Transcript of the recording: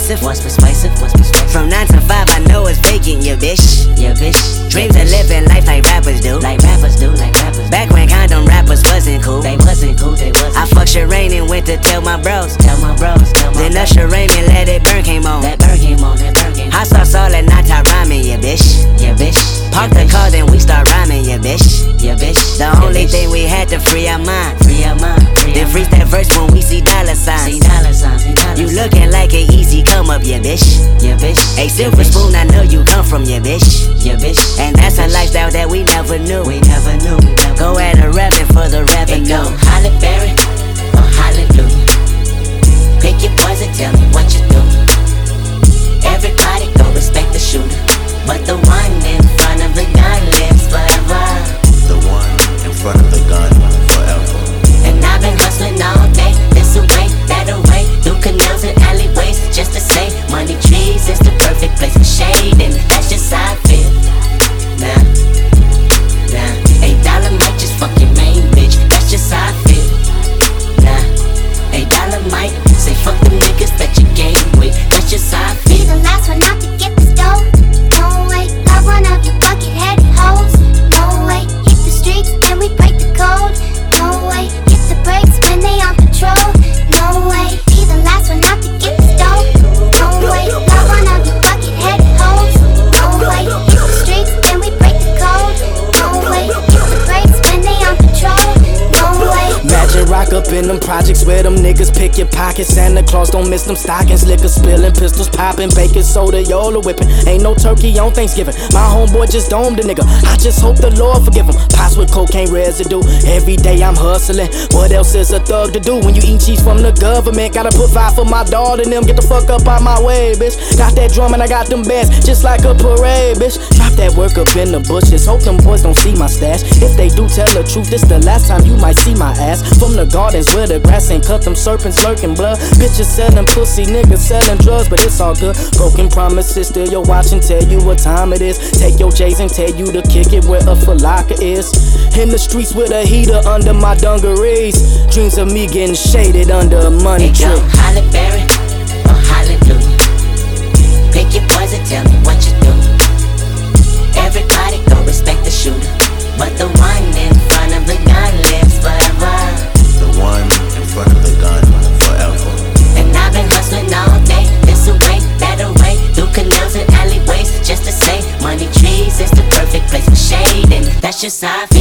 persuasive? What's persuasive? From 9 to 5, I know it's vacant, yeah, bitch. Dreams of living life like rappers do. Back when condom rappers wasn't cool. They wasn't. I fucked Sherane and went to tell my bros. Then Usher Rain and Let It Burn came on. Hot sauce all at night, top rhyming, yeah, bitch. Park the car, then we start rhyming, yeah, bitch. The only thing we had to free our mind. Then freeze that verse when we see dollar signs. You looking like an easy come up, yeah, bitch. A silver spoon, I know you come from, yeah, bitch. And that's a lifestyle that we never knew. Go at a revenue for the revenue. Go Halle Berry or hallelujah. Pick your poison, tell me what you do. Everybody go respect the shooter, but the one in front of the gun lives forever. The one in front of the gun forever. And I've been hustling all day, this away, that away, through canals and alleyways, just to say, money trees is the perfect place for shade, and that's just how I feel. Nah, $8 might just fuck your main bitch, that's just how I feel. Nah, $8 might say fuck the niggas that you game with, that's just how I feel. Be the last one out to get the stove. No way, love one of your bucket-headed hoes. No way, hit the streets and we break the code. No way, hit the brakes when they on patrol. No way, be the last one out to get the stove. No way, love one of your bucket-headed hoes. No way, hit the streets and we break the code. No way, hit the brakes when they on patrol. No way. Imagine rock up in them projects where them niggas pick your pockets. Santa Claus don't miss them stockings. Liquor spilling, pistols popping, baking soda, Yola whipping. Ain't no turkey on Thanksgiving. My homeboy just domed a nigga. I just hope the Lord forgive him. Pots with cocaine residue. Every day I'm hustling. What else is a thug to do when you eat cheese from the government? Gotta put 5 for my daughter and them. Get the fuck up out my way, bitch. Got that drum and I got them bands, just like a parade, bitch. Drop that work up in the bushes. Hope them boys don't see my stash. If they do, tell the truth. This the last time you might see my ass. From the gardens where the grass ain't cut, them serpents lurking blood. Bitches selling pussy, niggas selling drugs, but it's all good. Broken promises, still your watch and tell you what time it is. Take your J's and tell you to kick it where a falaka is. In the streets with a heater under my dungarees. Dreams of me getting shaded under a money tree. Go Halle Berry or hallelujah. Pick your poison, tell me what you do. Everybody go respect the shooter, but the one in front of the gun lives forever. The one in front of the gun forever. And I've been hustling all day, this away, that away, through canals and alleyways, just to say, money trees is the perfect place for shade, and that's just how I feel.